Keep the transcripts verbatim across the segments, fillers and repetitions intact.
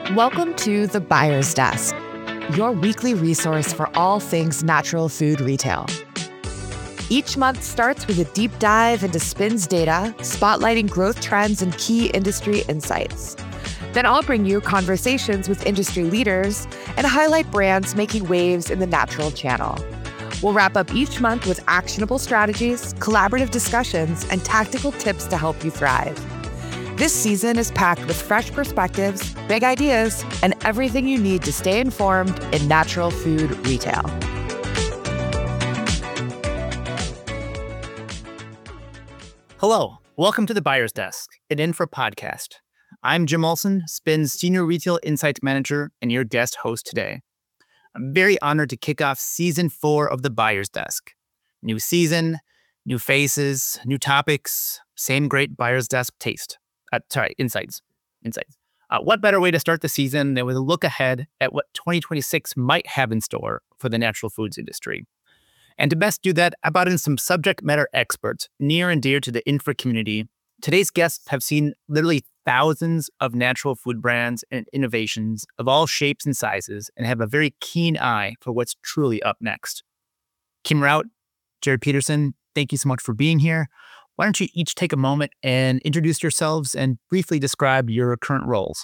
Welcome to The Buyer's Desk, your weekly resource for all things natural food retail. Each month starts with a deep dive into SPINS data, spotlighting growth trends and key industry insights. Then I'll bring you conversations with industry leaders and highlight brands making waves in the natural channel. We'll wrap up each month with actionable strategies, collaborative discussions, and tactical tips to help you thrive. This season is packed with fresh perspectives, big ideas, and everything you need to stay informed in natural food retail. Hello, welcome to The Buyer's Desk, an Infra podcast. I'm Jim Olson, SPINS Senior Retail Insights Manager and your guest host today. I'm very honored to kick off season four of The Buyer's Desk. New season, new faces, new topics, same great Buyer's Desk taste. Uh, sorry, insights. Insights. Uh, what better way to start the season than with a look ahead at what twenty twenty-six might have in store for the natural foods industry? And to best do that, I brought in some subject matter experts near and dear to the infra community. Today's guests have seen literally thousands of natural food brands and innovations of all shapes and sizes and have a very keen eye for what's truly up next. Kim Rout, Jared Peterson, thank you so much for being here. Why don't you each take a moment and introduce yourselves and briefly describe your current roles?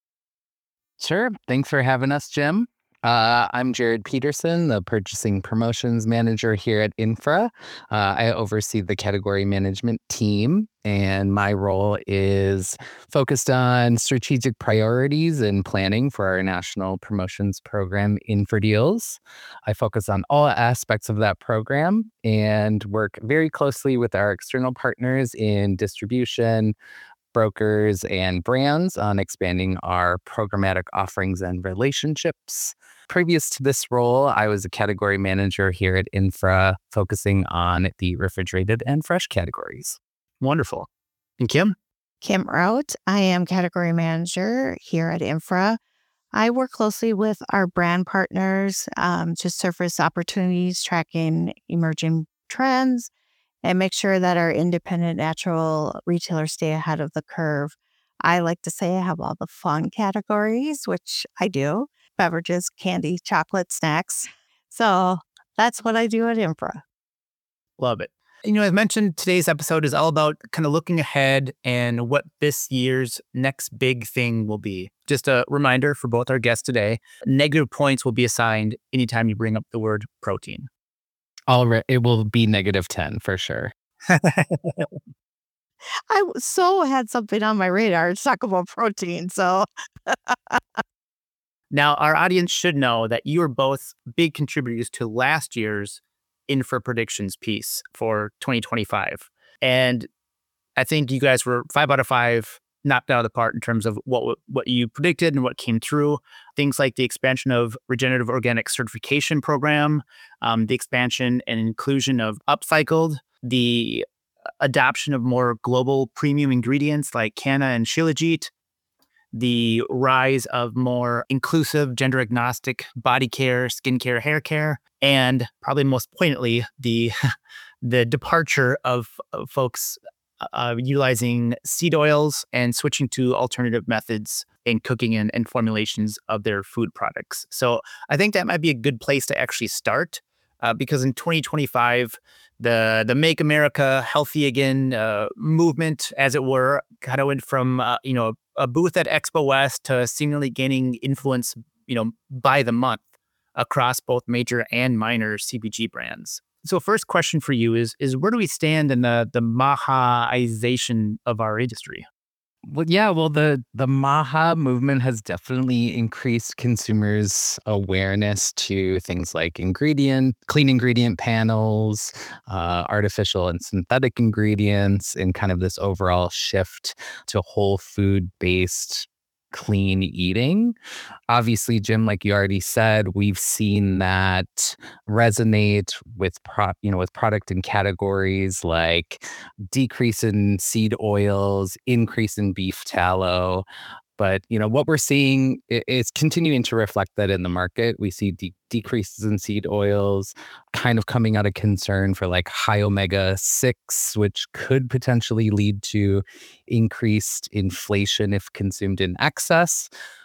Sure. Thanks for having us, Jim. Uh, I'm Jared Peterson, the Purchasing Promotions Manager here at Infra. Uh, I oversee the category management team, and my role is focused on strategic priorities and planning for our national promotions program, InfraDeals. I focus on all aspects of that program and work very closely with our external partners in distribution, brokers, and brands on expanding our programmatic offerings and relationships. Previous to this role, I was a category manager here at Infra, focusing on the refrigerated and fresh categories. Wonderful. And Kim? Kim Rout. I am category manager here at Infra. I work closely with our brand partners um, to surface opportunities, tracking emerging trends, and make sure that our independent natural retailers stay ahead of the curve. I like to say I have all the fun categories, which I do. Beverages, candy, chocolate, snacks. So that's what I do at Infra. Love it. You know, as mentioned, today's episode is all about kind of looking ahead and what this year's next big thing will be. Just a reminder for both our guests today, negative points will be assigned anytime you bring up the word protein. All right, it will be negative ten for sure. I so had something on my radar to talk about protein. So now our audience should know that you are both big contributors to last year's Infra Predictions piece for twenty twenty-five. And I think you guys were five out of five knocked out of the park in terms of what what you predicted and what came through. Things like the expansion of regenerative organic certification program, um, the expansion and inclusion of upcycled, the adoption of more global premium ingredients like Canna and Shilajit, the rise of more inclusive, gender agnostic body care, skincare, hair care, and probably most poignantly, the the departure of, of folks Uh, utilizing seed oils and switching to alternative methods in cooking and, and formulations of their food products. So I think that might be a good place to actually start uh, because in twenty twenty-five, the the Make America Healthy Again uh, movement, as it were, kind of went from uh, you know a booth at Expo West to seemingly gaining influence, you know, by the month across both major and minor C P G brands. So first question for you is, is where do we stand in the, the Mahaization of our industry? Well, yeah, well, the, the MAHA movement has definitely increased consumers' awareness to things like ingredient, clean ingredient panels, uh, artificial and synthetic ingredients, and kind of this overall shift to whole food-based clean eating. Obviously, Jim, like you already said, we've seen that resonate with pro, you know, with product and categories like decrease in seed oils, increase in beef tallow. But, you know, what we're seeing is continuing to reflect that in the market. We see de- decreases in seed oils, kind of coming out of concern for like high omega six, which could potentially lead to increased inflation if consumed in excess.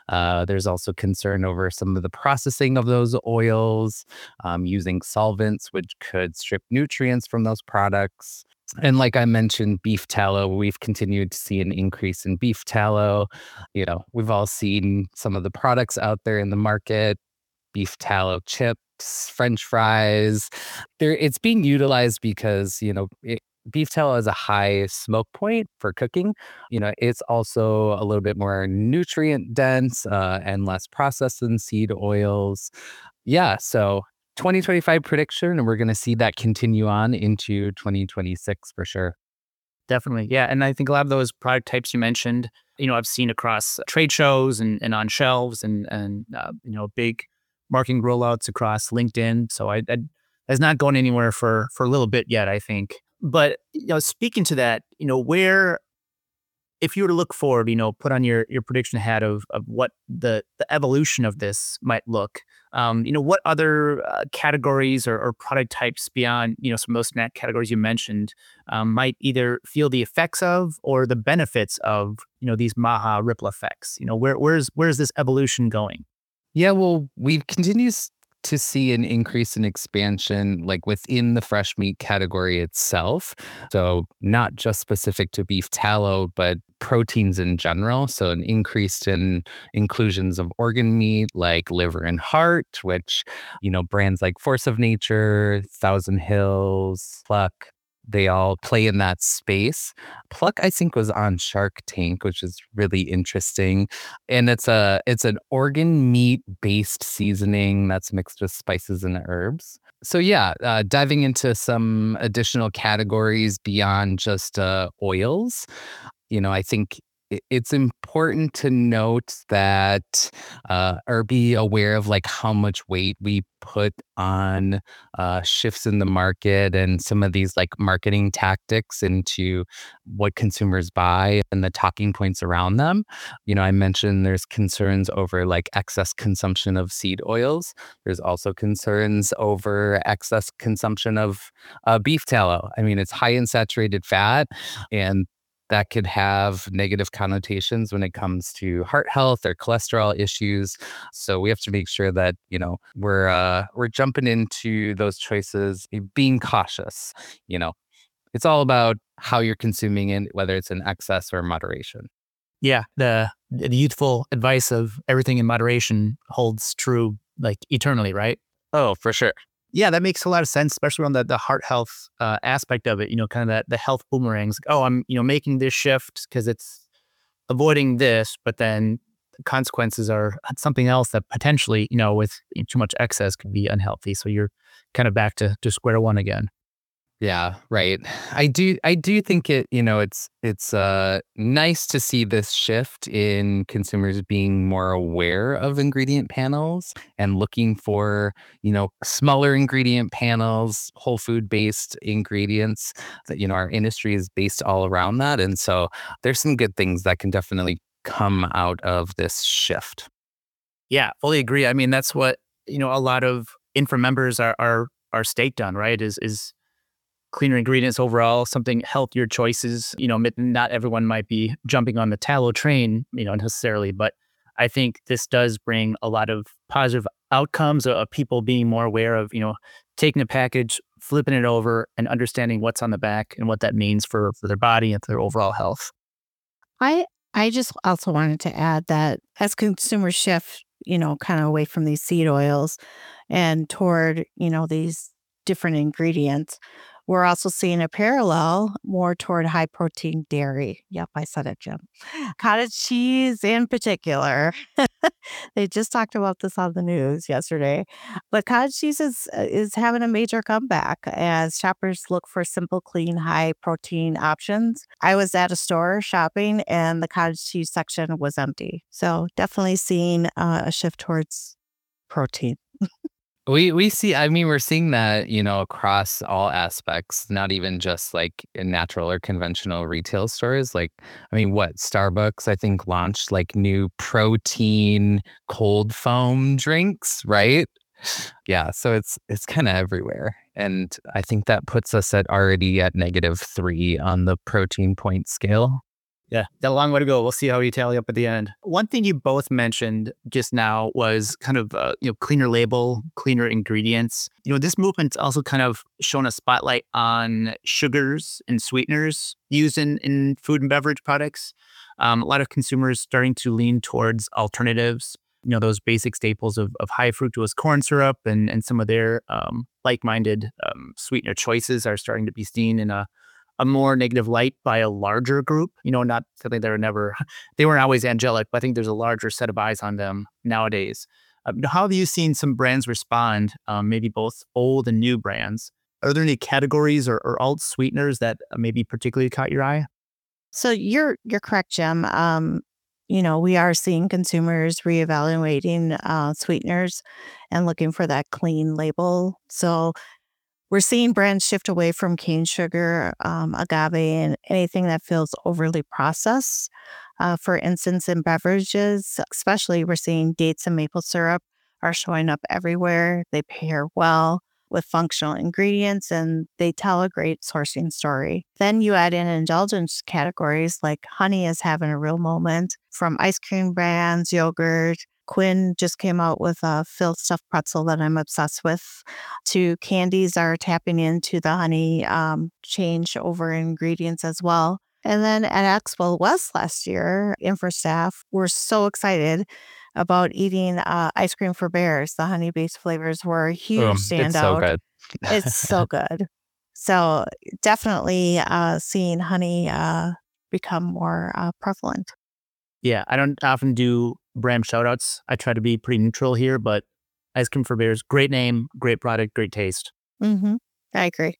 Uh, there's also concern over some of the processing of those oils, um, using solvents, which could strip nutrients from those products. And like I mentioned, beef tallow, we've continued to see an increase in beef tallow. You know, we've all seen some of the products out there in the market, beef tallow chips, French fries. There, it's being utilized because, you know, it, beef tallow has a high smoke point for cooking. You know, it's also a little bit more nutrient dense uh, and less processed than seed oils. Yeah, so twenty twenty-five prediction, and we're going to see that continue on into twenty twenty-six for sure. Definitely. Yeah. And I think a lot of those product types you mentioned, you know, I've seen across trade shows and, and on shelves and, and uh, you know, big marketing rollouts across LinkedIn. So I, I that's not going anywhere for, for a little bit yet, I think. But, you know, speaking to that, you know, where, if you were to look forward, you know, put on your, your prediction hat of, of what the, the evolution of this might look, um, you know, what other uh, categories or, or product types beyond, you know, some of those snack categories you mentioned um, might either feel the effects of or the benefits of, you know, these MAHA ripple effects? You know, where, where's, where's this evolution going? Yeah, well, we've continued to see an increase in expansion like within the fresh meat category itself. So not just specific to beef tallow, but proteins in general. So an increase in inclusions of organ meat like liver and heart, which, you know, brands like Force of Nature, Thousand Hills, Pluck, they all play in that space. Pluck, I think, was on Shark Tank, which is really interesting. And it's a it's an organ meat based seasoning that's mixed with spices and herbs. So yeah, uh, diving into some additional categories beyond just uh, oils. You know, I think i- it's important to note that uh, or be aware of like how much weight we put on uh, shifts in the market and some of these like marketing tactics into what consumers buy and the talking points around them. You know, I mentioned there's concerns over like excess consumption of seed oils. There's also concerns over excess consumption of uh, beef tallow. I mean, it's high in saturated fat, and that could have negative connotations when it comes to heart health or cholesterol issues. So we have to make sure that, you know, we're uh, we're jumping into those choices, eh, being cautious. You know, it's all about how you're consuming it, whether it's in excess or moderation. Yeah. The, the youthful advice of everything in moderation holds true like eternally, right? Oh, for sure. Yeah, that makes a lot of sense, especially on the, the heart health uh, aspect of it, you know, kind of that the health boomerangs. Like, oh, I'm, you know, making this shift because it's avoiding this, but then the consequences are something else that potentially, you know, with too much excess could be unhealthy. So you're kind of back to, to square one again. Yeah, right. I do I do think it, you know, it's it's uh nice to see this shift in consumers being more aware of ingredient panels and looking for, you know, smaller ingredient panels, whole food based ingredients that, you know, our industry is based all around that. And so there's some good things that can definitely come out of this shift. Yeah, fully agree. I mean, that's what, you know, a lot of infra members are, are, are staked on, right? Is, is cleaner ingredients overall, something healthier choices. You know, mi- not everyone might be jumping on the tallow train, you know, necessarily, but I think this does bring a lot of positive outcomes of, of people being more aware of, you know, taking a package, flipping it over, and understanding what's on the back and what that means for for their body and for their overall health. I I just also wanted to add that as consumers shift, you know, kind of away from these seed oils and toward, you know, these different ingredients, we're also seeing a parallel more toward high protein dairy. Yep, I said it, Jim. Cottage cheese in particular. They just talked about this on the news yesterday. But cottage cheese is uh, is having a major comeback as shoppers look for simple, clean, high protein options. I was at a store shopping and the cottage cheese section was empty. So definitely seeing uh, a shift towards protein. We we see, I mean, we're seeing that, you know, across all aspects, not even just like in natural or conventional retail stores. Like, I mean, what Starbucks, I think, launched like new protein cold foam drinks, right? Yeah, so it's it's kind of everywhere. And I think that puts us at already at negative three on the protein point scale. Yeah, got a long way to go. We'll see how you tally up at the end. One thing you both mentioned just now was kind of uh, you know cleaner label, cleaner ingredients. You know, this movement's also kind of shown a spotlight on sugars and sweeteners used in, in food and beverage products. Um, a lot of consumers starting to lean towards alternatives. You know, those basic staples of, of high fructose corn syrup and, and some of their um, like-minded um, sweetener choices are starting to be seen in a a more negative light by a larger group. You know, not that they were never, they weren't always angelic, but I think there's a larger set of eyes on them nowadays. Uh, how have you seen some brands respond, um, maybe both old and new brands? Are there any categories or, or alt sweeteners that maybe particularly caught your eye? So you're you're correct, Jim. Um, you know, we are seeing consumers reevaluating uh, sweeteners and looking for that clean label. So we're seeing brands shift away from cane sugar, um, agave, and anything that feels overly processed. Uh, for instance, in beverages, especially, we're seeing dates and maple syrup are showing up everywhere. They pair well with functional ingredients and they tell a great sourcing story. Then you add in indulgence categories like honey is having a real moment from ice cream brands, yogurt. Quinn just came out with a filled stuffed pretzel that I'm obsessed with. To candies are tapping into the honey um, change over ingredients as well. And then at Expo West last year, Infra staff were so excited about eating uh, ice cream for bears. The honey-based flavors were a huge Um, it's so standout. good. It's so good. So definitely uh, seeing honey uh, become more uh, prevalent. Yeah, I don't often do brand shout outs. I try to be pretty neutral here, but Ice Cream for Bears, great name, great product, great taste. Mm-hmm. I agree.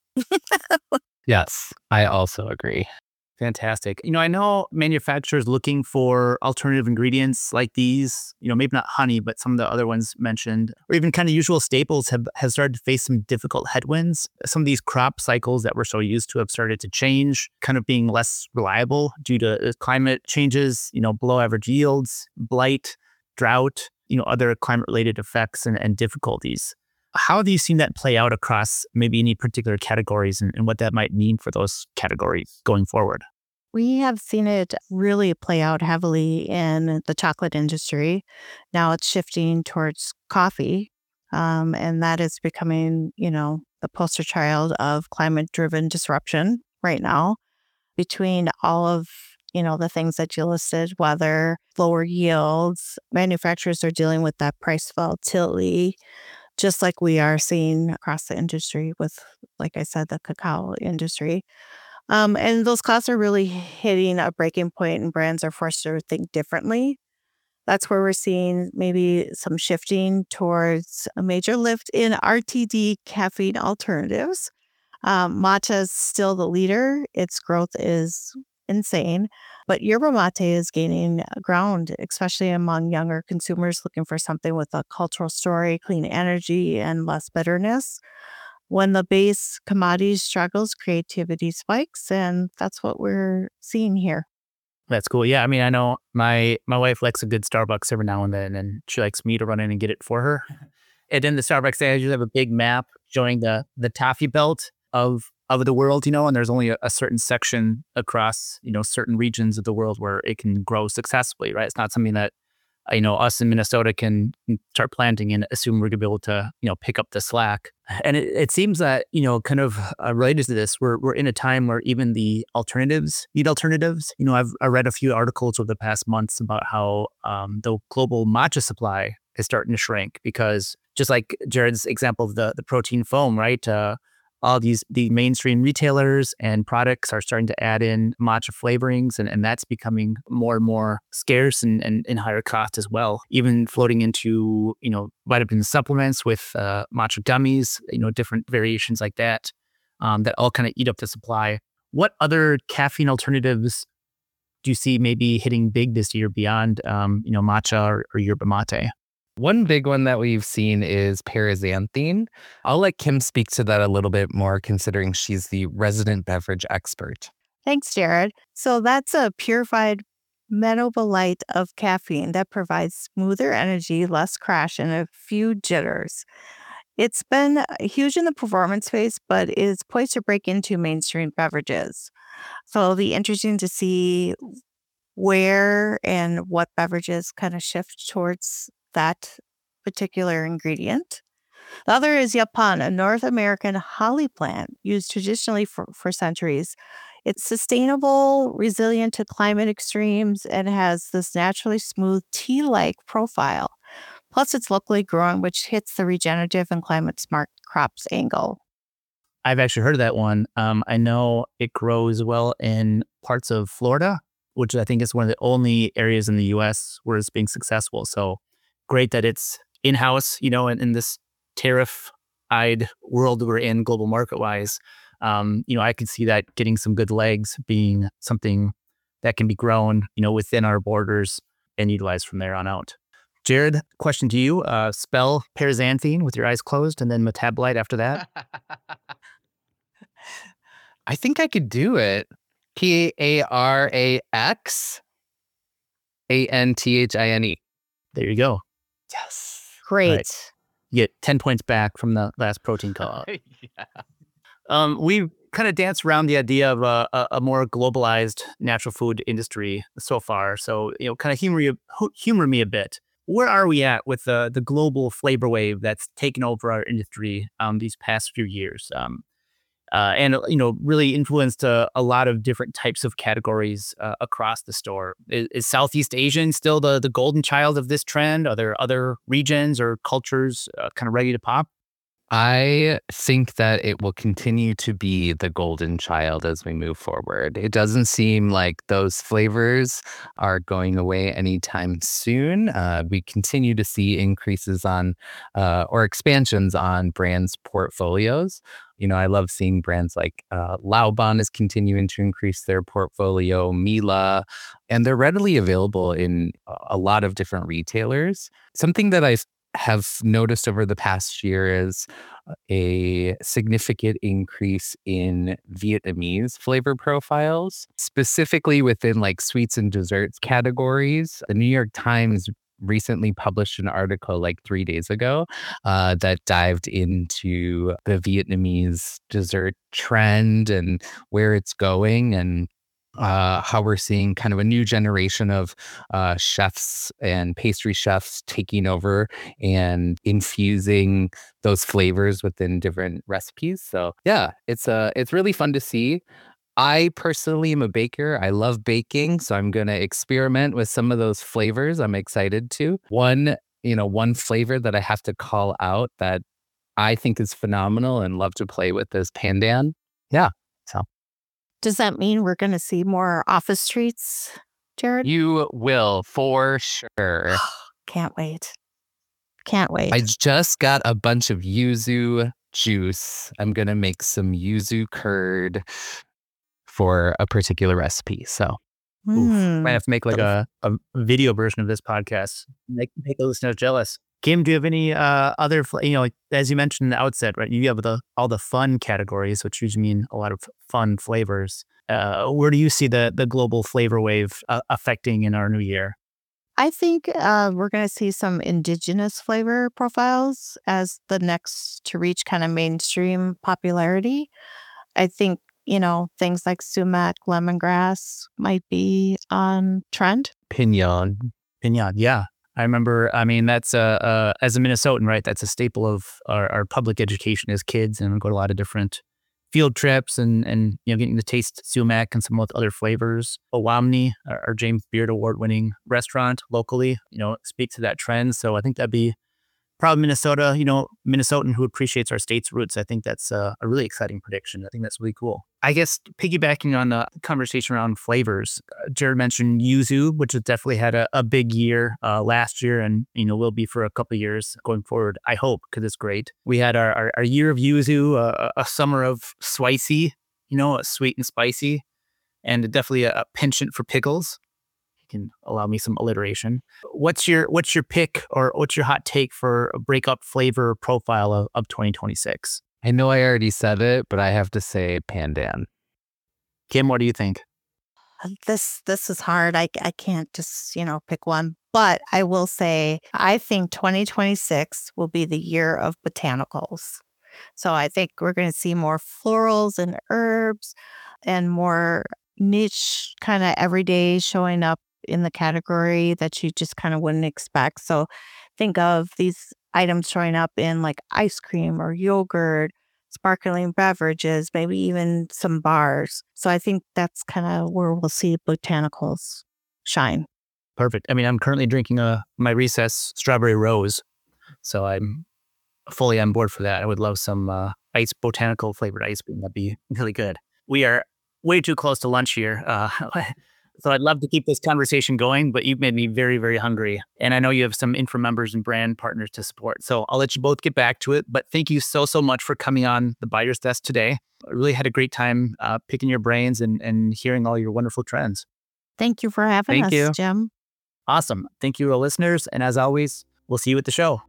Yes, I also agree. Fantastic. You know, I know manufacturers looking for alternative ingredients like these, you know, maybe not honey, but some of the other ones mentioned, or even kind of usual staples have, have started to face some difficult headwinds. Some of these crop cycles that we're so used to have started to change, kind of being less reliable due to climate changes, you know, below average yields, blight, drought, you know, other climate related effects and, and difficulties. How have you seen that play out across maybe any particular categories and, and what that might mean for those categories going forward? We have seen it really play out heavily in the chocolate industry. Now it's shifting towards coffee, um, and that is becoming, you know, the poster child of climate-driven disruption right now. Between all of, you know, the things that you listed, weather, lower yields, manufacturers are dealing with that price volatility, just like we are seeing across the industry with, like I said, the cacao industry. Um, and those costs are really hitting a breaking point, and brands are forced to think differently. That's where we're seeing maybe some shifting towards a major lift in R T D caffeine alternatives. Um, matcha is still the leader. Its growth is insane, but yerba mate is gaining ground, especially among younger consumers looking for something with a cultural story, clean energy, and less bitterness. When the base commodity struggles, creativity spikes, and that's what we're seeing here. That's cool. Yeah, I mean, I know my my wife likes a good Starbucks every now and then, and she likes me to run in and get it for her. And in the Starbucks, they usually have a big map showing the the toffee belt of of the world, you know, and there's only a, a certain section across, you know, certain regions of the world where it can grow successfully, right? It's not something that, uh, you know, us in Minnesota can start planting and assume we're going to be able to, you know, pick up the slack. And it, it seems that, you know, kind of uh, related to this, we're we're in a time where even the alternatives need alternatives. You know, I've I read a few articles over the past months about how um, the global matcha supply is starting to shrink because just like Jared's example of the the protein foam, right? Uh, all these the mainstream retailers and products are starting to add in matcha flavorings, and, and that's becoming more and more scarce and, and, and higher cost as well. Even floating into, you know, vitamin supplements with uh, matcha gummies, you know, different variations like that, um, that all kind of eat up the supply. What other caffeine alternatives do you see maybe hitting big this year beyond, um, you know, matcha or, or yerba mate? One big one that we've seen is paraxanthine. I'll let Kim speak to that a little bit more, considering she's the resident beverage expert. Thanks, Jared. So that's a purified metabolite of caffeine that provides smoother energy, less crash, and a few jitters. It's been huge in the performance space, but is poised to break into mainstream beverages. So it'll be interesting to see where and what beverages kind of shift towards that particular ingredient. The other is yapan, a North American holly plant used traditionally for, for centuries. It's sustainable, resilient to climate extremes, and has this naturally smooth tea-like profile. Plus, it's locally grown, which hits the regenerative and climate-smart crops angle. I've actually heard of that one. Um, I know it grows well in parts of Florida, which I think is one of the only areas in the U S where it's being successful. So great that it's in-house, you know, in, in this tariff-eyed world we're in global market-wise. Um, you know, I could see that getting some good legs, being something that can be grown, you know, within our borders and utilized from there on out. Jared, question to you. Uh, spell paraxanthine with your eyes closed and then metabolite after that. I think I could do it. P A R A X A N T H I N E. There you go. Yes. Great. Right. You get ten points back from the last protein call out. Yeah. Um, we kind of danced around the idea of a, a, a more globalized natural food industry so far. So, you know, kind of humor, you, humor me a bit. Where are we at with the, the global flavor wave that's taken over our industry um, these past few years? Um, uh, and, you know, really influenced uh, a lot of different types of categories uh, across the store. Is, is Southeast Asian still the, the golden child of this trend? Are there other regions or cultures uh, kind of ready to pop? I think that it will continue to be the golden child as we move forward. It doesn't seem like those flavors are going away anytime soon. Uh, we continue to see increases on uh, or expansions on brands' portfolios. You know, I love seeing brands like uh, Laoban is continuing to increase their portfolio, Mila, and they're readily available in a lot of different retailers. Something that I have noticed over the past year is a significant increase in Vietnamese flavor profiles, specifically within like sweets and desserts categories. The New York Times recently published an article like three days ago uh, that dived into the Vietnamese dessert trend and where it's going, and uh, how we're seeing kind of a new generation of uh, chefs and pastry chefs taking over and infusing those flavors within different recipes. So yeah, it's uh, it's really fun to see. I personally am a baker. I love baking, so I'm going to experiment with some of those flavors. I'm excited to. One, you know, one flavor that I have to call out that I think is phenomenal and love to play with is pandan. Yeah, so. Does that mean we're going to see more office treats, Jared? You will, for sure. Can't wait. Can't wait. I just got a bunch of yuzu juice. I'm going to make some yuzu curd for a particular recipe. So, mm. Might have to make like a, a video version of this podcast. Make, make the listeners jealous. Kim, do you have any uh, other, you know, as you mentioned in the outset, right? You have the all the fun categories, which usually mean a lot of fun flavors. Uh, where do you see the the global flavor wave uh, affecting in our new year? I think uh, we're going to see some indigenous flavor profiles as the next to reach kind of mainstream popularity. I think, you know, things like sumac, lemongrass might be on trend. Pinon. Pinon, yeah. I remember, I mean, that's, uh, uh, as a Minnesotan, right, that's a staple of our, our public education as kids, and we go to a lot of different field trips and, and you know, getting to taste sumac and some with other flavors. Owamni, our, our James Beard Award-winning restaurant locally, you know, speaks to that trend. So I think that'd be probably Minnesota, you know, Minnesotan who appreciates our state's roots. I think that's a, a really exciting prediction. I think that's really cool. I guess piggybacking on the conversation around flavors, uh, Jared mentioned yuzu, which has definitely had a, a big year uh, last year and, you know, will be for a couple of years going forward, I hope, because it's great. We had our, our, our year of yuzu, uh, a summer of spicy, you know, sweet and spicy, and definitely a, a penchant for pickles. Can allow me some alliteration. What's your what's your pick or what's your hot take for a breakup flavor profile of, of twenty twenty-six? I know I already said it, but I have to say pandan. Kim, what do you think? This this is hard. I, I can't just, you know, pick one. But I will say I think twenty twenty-six will be the year of botanicals. So I think we're going to see more florals and herbs and more, niche kind of everyday showing up in the category that you just kind of wouldn't expect. So think of these items showing up in like ice cream or yogurt, sparkling beverages, maybe even some bars. So I think that's kind of where we'll see botanicals shine. Perfect. I mean, I'm currently drinking a my Recess Strawberry Rose, so I'm fully on board for that. I would love some uh, ice botanical flavored ice cream. That'd be really good. We are way too close to lunch here. Uh, so I'd love to keep this conversation going, but you've made me very, very hungry. And I know you have some Infra members and brand partners to support. So I'll let you both get back to it. But thank you so, so much for coming on the Buyer's Desk today. I really had a great time uh, picking your brains and, and hearing all your wonderful trends. Thank you for having Thank us, you. Jim. Awesome. Thank you, our listeners. And as always, we'll see you at the show.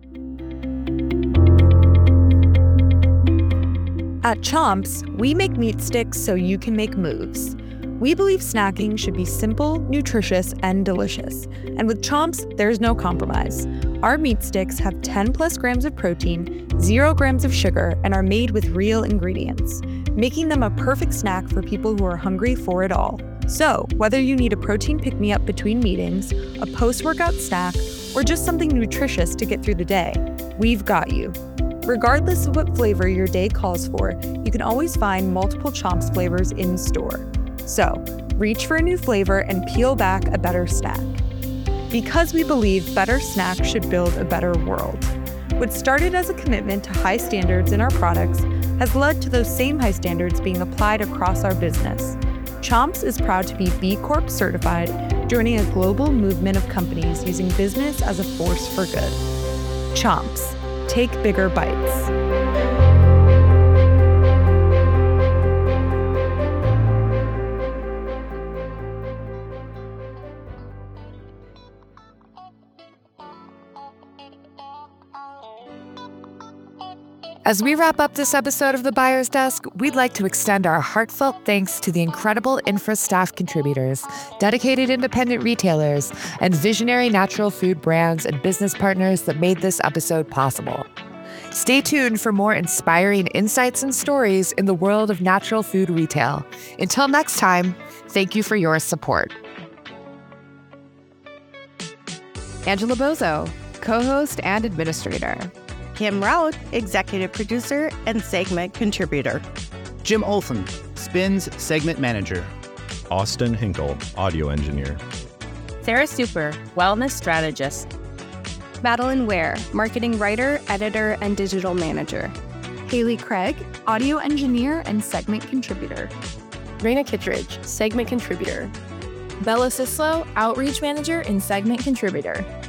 At Chomps, we make meat sticks so you can make moves. We believe snacking should be simple, nutritious, and delicious. And with Chomps, there's no compromise. Our meat sticks have ten plus grams of protein, zero grams of sugar, and are made with real ingredients, making them a perfect snack for people who are hungry for it all. So, whether you need a protein pick-me-up between meetings, a post-workout snack, or just something nutritious to get through the day, we've got you. Regardless of what flavor your day calls for, you can always find multiple Chomps flavors in store. So, reach for a new flavor and peel back a better snack. Because we believe better snacks should build a better world. What started as a commitment to high standards in our products has led to those same high standards being applied across our business. Chomps is proud to be B Corp certified, joining a global movement of companies using business as a force for good. Chomps. Take bigger bites. As we wrap up this episode of The Buyer's Desk, we'd like to extend our heartfelt thanks to the incredible Infra staff contributors, dedicated independent retailers, and visionary natural food brands and business partners that made this episode possible. Stay tuned for more inspiring insights and stories in the world of natural food retail. Until next time, thank you for your support. Angela Bozo, co-host and administrator. Kim Rout, executive producer and segment contributor. Jim Olson, Spins Segment Manager. Austin Hinkle, audio engineer. Sarah Super, wellness strategist. Madeline Ware, marketing writer, editor, and digital manager. Haley Craig, audio engineer and segment contributor. Raina Kittredge, segment contributor. Bella Sislo, outreach manager and segment contributor.